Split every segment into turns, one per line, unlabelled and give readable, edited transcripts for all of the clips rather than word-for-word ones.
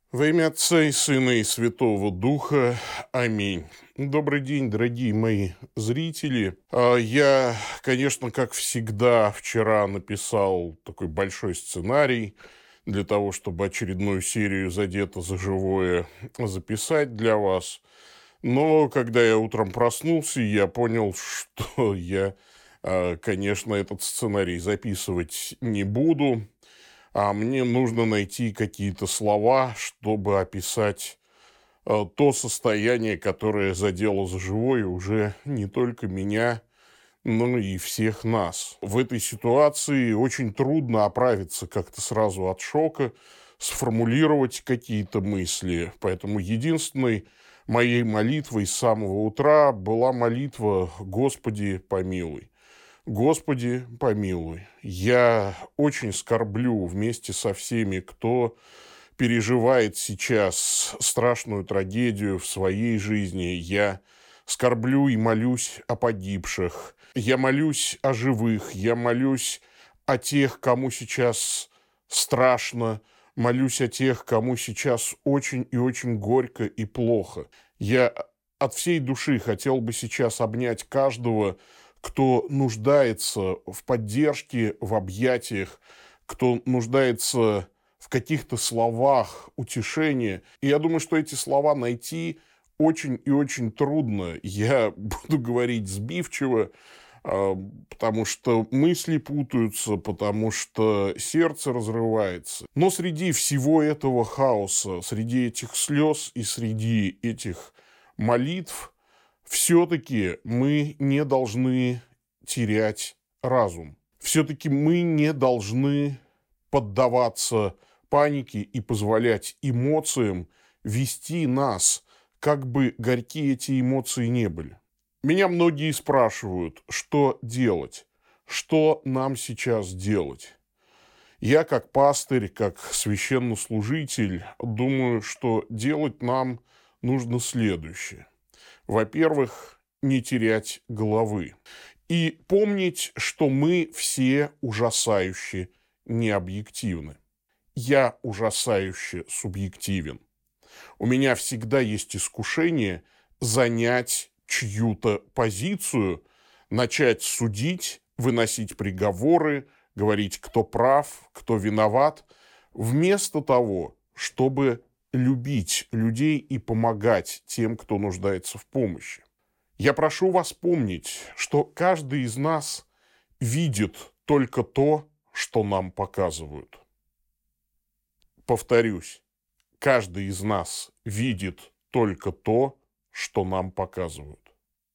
Во имя Отца и Сына и Святого Духа. Аминь. Добрый день, дорогие мои зрители. Я, конечно, как всегда, вчера написал такой большой сценарий для того, чтобы очередную серию «Задето за живое» записать для вас. Но когда я утром проснулся, я понял, что я, конечно, этот сценарий записывать не буду. А мне нужно найти какие-то слова, чтобы описать то состояние, которое задело за живое уже не только меня, но и всех нас. В этой ситуации очень трудно оправиться как-то сразу от шока, сформулировать какие-то мысли. Поэтому единственной моей молитвой с самого утра была молитва «Господи, помилуй». Господи, помилуй. Я очень скорблю вместе со всеми, кто переживает сейчас страшную трагедию в своей жизни. Я скорблю и молюсь о погибших. Я молюсь о живых. Я молюсь о тех, кому сейчас страшно. Молюсь о тех, кому сейчас очень и очень горько и плохо. Я от всей души хотел бы сейчас обнять каждого, кто нуждается в поддержке, в объятиях, кто нуждается в каких-то словах утешения. И я думаю, что эти слова найти очень и очень трудно. Я буду говорить сбивчиво, потому что мысли путаются, потому что сердце разрывается. Но среди всего этого хаоса, среди этих слез и среди этих молитв, все-таки мы не должны терять разум. Все-таки мы не должны поддаваться панике и позволять эмоциям вести нас, как бы горькие эти эмоции не были. Меня многие спрашивают, что делать, что нам сейчас делать. Я как пастырь, как священнослужитель думаю, что делать нам нужно следующее. Во-первых, не терять головы. И помнить, что мы все ужасающе необъективны. Я ужасающе субъективен. У меня всегда есть искушение занять чью-то позицию, начать судить, выносить приговоры, говорить, кто прав, кто виноват, вместо того, чтобы любить людей и помогать тем, кто нуждается в помощи. Я прошу вас помнить, что каждый из нас видит только то, что нам показывают. Повторюсь, каждый из нас видит только то, что нам показывают.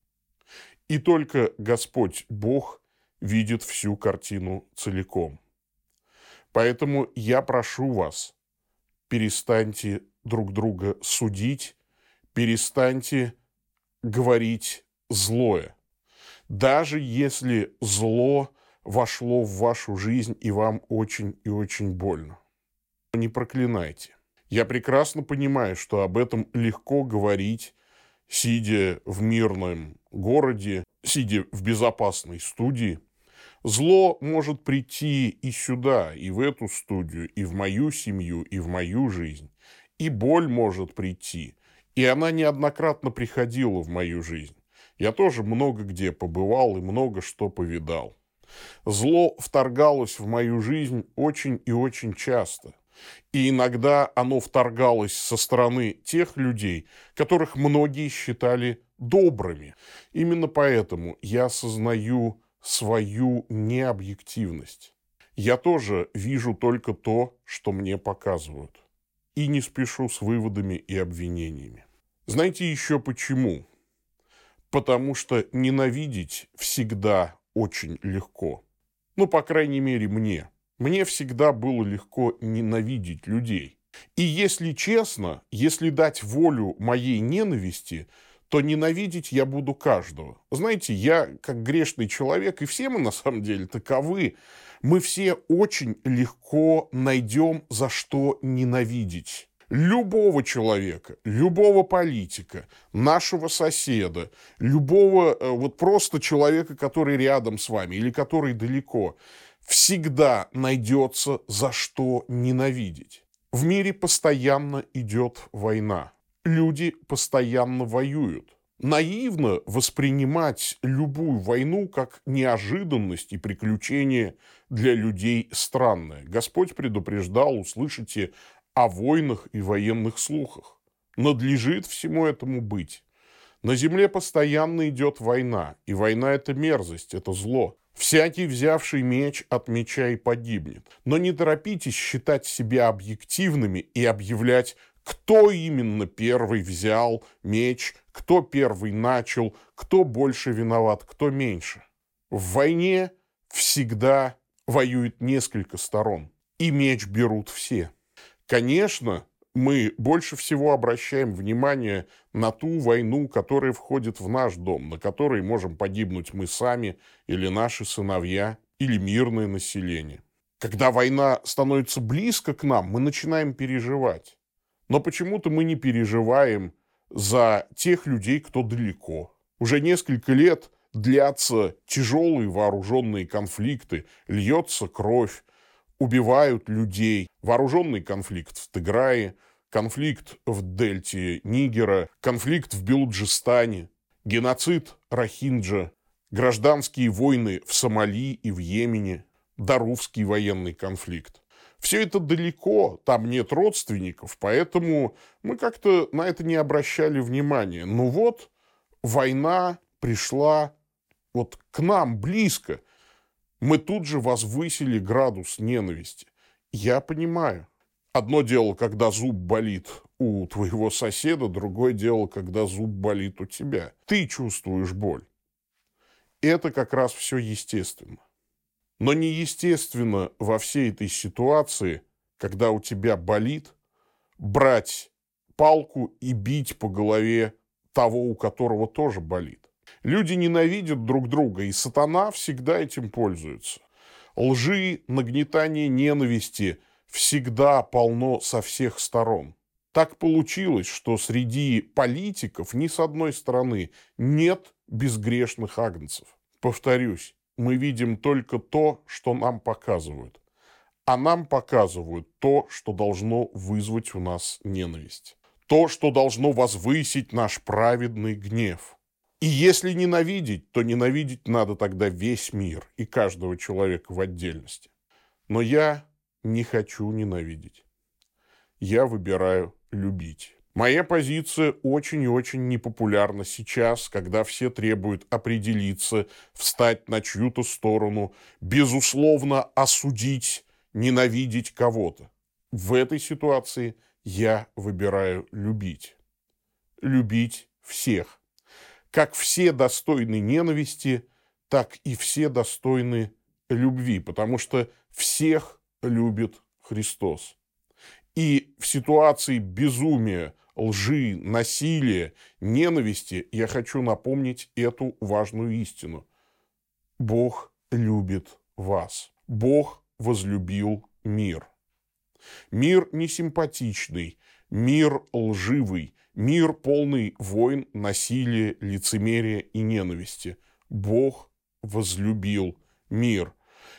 И только Господь Бог видит всю картину целиком. Поэтому я прошу вас, перестаньте друг друга судить, перестаньте говорить злое. Даже если зло вошло в вашу жизнь и вам очень и очень больно. Не проклинайте. Я прекрасно понимаю, что об этом легко говорить, сидя в мирном городе, сидя в безопасной студии. Зло может прийти и сюда, и в эту студию, и в мою семью, и в мою жизнь. И боль может прийти. И она неоднократно приходила в мою жизнь. Я тоже много где побывал и много что повидал. Зло вторгалось в мою жизнь очень и очень часто. И иногда оно вторгалось со стороны тех людей, которых многие считали добрыми. Именно поэтому я осознаю свою необъективность. Я тоже вижу только то, что мне показывают. И не спешу с выводами и обвинениями. Знаете еще почему? Потому что ненавидеть всегда очень легко. Ну, по крайней мере, мне. Мне всегда было легко ненавидеть людей. И если честно, если дать волю моей ненависти, то ненавидеть я буду каждого. Знаете, я как грешный человек, и все мы на самом деле таковы, мы все очень легко найдем, за что ненавидеть. Любого человека, любого политика, нашего соседа, любого вот просто человека, который рядом с вами или который далеко, всегда найдется, за что ненавидеть. В мире постоянно идет война. Люди постоянно воюют. Наивно воспринимать любую войну как неожиданность и приключение для людей странное. Господь предупреждал, услышите о войнах и военных слухах. Надлежит всему этому быть. На земле постоянно идет война, и война – это мерзость, это зло. Всякий, взявший меч, от меча и погибнет. Но не торопитесь считать себя объективными и объявлять, кто именно первый взял меч, кто первый начал, кто больше виноват, кто меньше. В войне всегда воюет несколько сторон, и меч берут все. Конечно, мы больше всего обращаем внимание на ту войну, которая входит в наш дом, на которой можем погибнуть мы сами или наши сыновья, или мирное население. Когда война становится близко к нам, мы начинаем переживать. Но почему-то мы не переживаем за тех людей, кто далеко. Уже несколько лет длятся тяжелые вооруженные конфликты, льется кровь, убивают людей. Вооруженный конфликт в Тиграе, конфликт в дельте Нигера, конфликт в Белуджистане, геноцид Рохинджа, гражданские войны в Сомали и в Йемене, Дарфурский военный конфликт. Все это далеко, там нет родственников, поэтому мы как-то на это не обращали внимания. Но вот война пришла вот к нам близко. Мы тут же возвысили градус ненависти. Я понимаю. Одно дело, когда зуб болит у твоего соседа, другое дело, когда зуб болит у тебя. Ты чувствуешь боль. Это как раз все естественно. Но неестественно во всей этой ситуации, когда у тебя болит, брать палку и бить по голове того, у которого тоже болит. Люди ненавидят друг друга, и сатана всегда этим пользуется. Лжи, нагнетания ненависти всегда полно со всех сторон. Так получилось, что среди политиков ни с одной стороны нет безгрешных агнцев. Повторюсь, мы видим только то, что нам показывают. А нам показывают то, что должно вызвать у нас ненависть. То, что должно возвысить наш праведный гнев. И если ненавидеть, то ненавидеть надо тогда весь мир и каждого человека в отдельности. Но я не хочу ненавидеть. Я выбираю любить. Моя позиция очень и очень непопулярна сейчас, когда все требуют определиться, встать на чью-то сторону, безусловно осудить, ненавидеть кого-то. В этой ситуации я выбираю любить. Любить всех. Как все достойны ненависти, так и все достойны любви, потому что всех любит Христос. И в ситуации безумия, лжи, насилия, ненависти я хочу напомнить эту важную истину. Бог любит вас. Бог возлюбил мир. Мир несимпатичный, мир лживый, мир полный войн, насилия, лицемерия и ненависти. Бог возлюбил мир.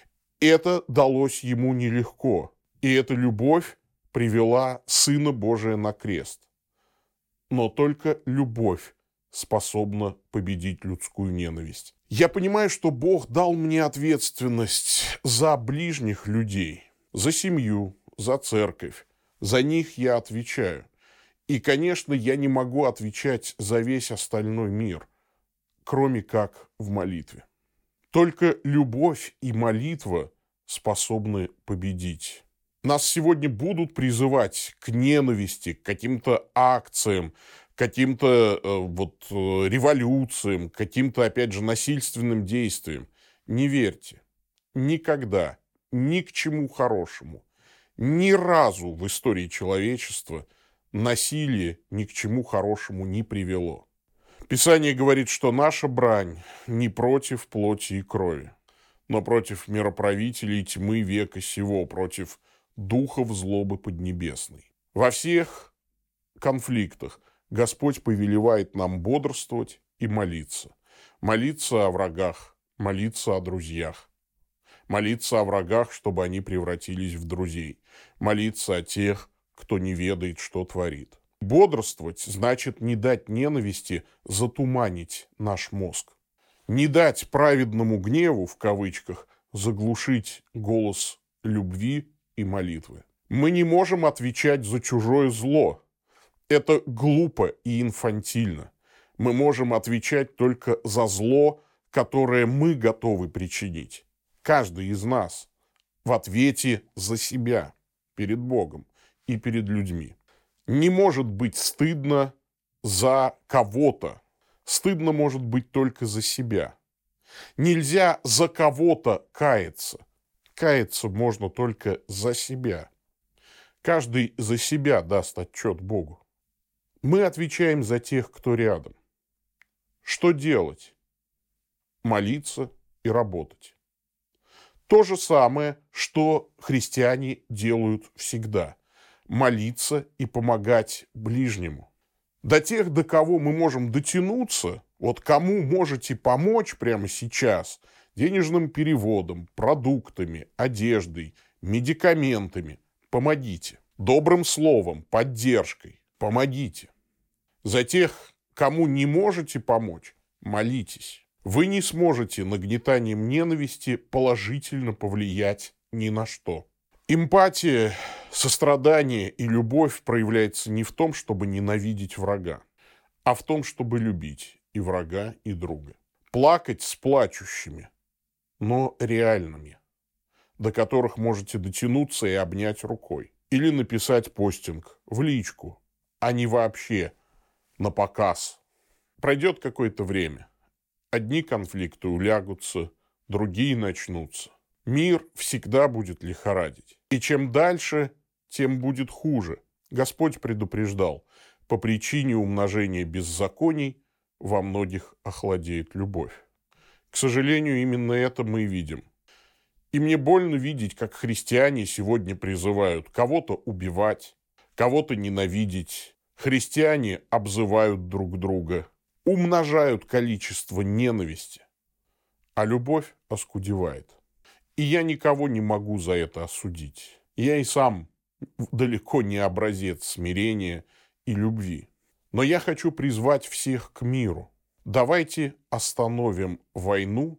Это далось ему нелегко. И эта любовь привела Сына Божия на крест. Но только любовь способна победить людскую ненависть. Я понимаю, что Бог дал мне ответственность за ближних людей, за семью, за церковь. За них я отвечаю. И, конечно, я не могу отвечать за весь остальной мир, кроме как в молитве. Только любовь и молитва способны победить. Нас сегодня будут призывать к ненависти, к каким-то акциям, к каким-то революциям, к каким-то, опять же, насильственным действиям. Не верьте. Никогда, ни к чему хорошему, ни разу в истории человечества насилие ни к чему хорошему не привело. Писание говорит, что наша брань не против плоти и крови, но против мироправителей тьмы века сего, против духов злобы поднебесной. Во всех конфликтах Господь повелевает нам бодрствовать и молиться. Молиться о врагах, молиться о друзьях. Молиться о врагах, чтобы они превратились в друзей. Молиться о тех, кто не ведает, что творит. Бодрствовать значит не дать ненависти затуманить наш мозг. Не дать праведному гневу, в кавычках, заглушить голос любви и молитвы. Мы не можем отвечать за чужое зло. Это глупо и инфантильно. Мы можем отвечать только за зло, которое мы готовы причинить. Каждый из нас в ответе за себя перед Богом и перед людьми. Не может быть стыдно за кого-то. Стыдно может быть только за себя. Нельзя за кого-то каяться. Каяться можно только за себя. Каждый за себя даст отчет Богу. Мы отвечаем за тех, кто рядом. Что делать? Молиться и работать. То же самое, что христиане делают всегда. Молиться и помогать ближнему. До тех, до кого мы можем дотянуться, вот кому можете помочь прямо сейчас, денежным переводом, продуктами, одеждой, медикаментами, помогите. Добрым словом, поддержкой, помогите. За тех, кому не можете помочь, молитесь. Вы не сможете нагнетанием ненависти положительно повлиять ни на что. Эмпатия, сострадание и любовь проявляется не в том, чтобы ненавидеть врага, а в том, чтобы любить и врага, и друга. Плакать с плачущими, но реальными, до которых можете дотянуться и обнять рукой. Или написать постинг в личку, а не вообще на показ. Пройдет какое-то время. Одни конфликты улягутся, другие начнутся. Мир всегда будет лихорадить. И чем дальше, тем будет хуже. Господь предупреждал, по причине умножения беззаконий во многих охладеет любовь. К сожалению, именно это мы и видим. И мне больно видеть, как христиане сегодня призывают кого-то убивать, кого-то ненавидеть. Христиане обзывают друг друга, умножают количество ненависти, а любовь оскудевает. И я никого не могу за это осудить. Я и сам далеко не образец смирения и любви. Но я хочу призвать всех к миру. Давайте остановим войну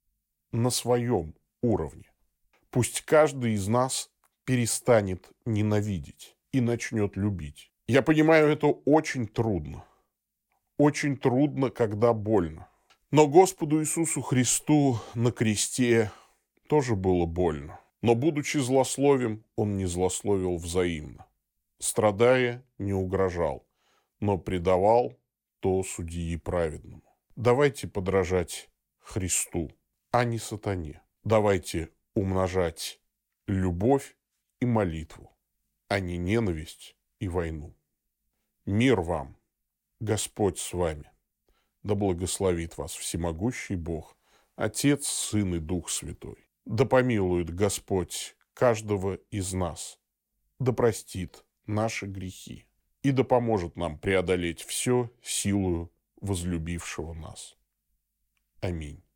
на своем уровне. Пусть каждый из нас перестанет ненавидеть и начнет любить. Я понимаю, это очень трудно. Очень трудно, когда больно. Но Господу Иисусу Христу на кресте тоже было больно. Но, будучи злословим, Он не злословил взаимно. Страдая, не угрожал, но предавал то судьи праведному. Давайте подражать Христу, а не сатане. Давайте умножать любовь и молитву, а не ненависть и войну. Мир вам! Господь с вами. Да благословит вас всемогущий Бог, Отец, Сын и Дух Святой. Да помилует Господь каждого из нас. Да простит наши грехи. И да поможет нам преодолеть все силою возлюбившего нас. Аминь.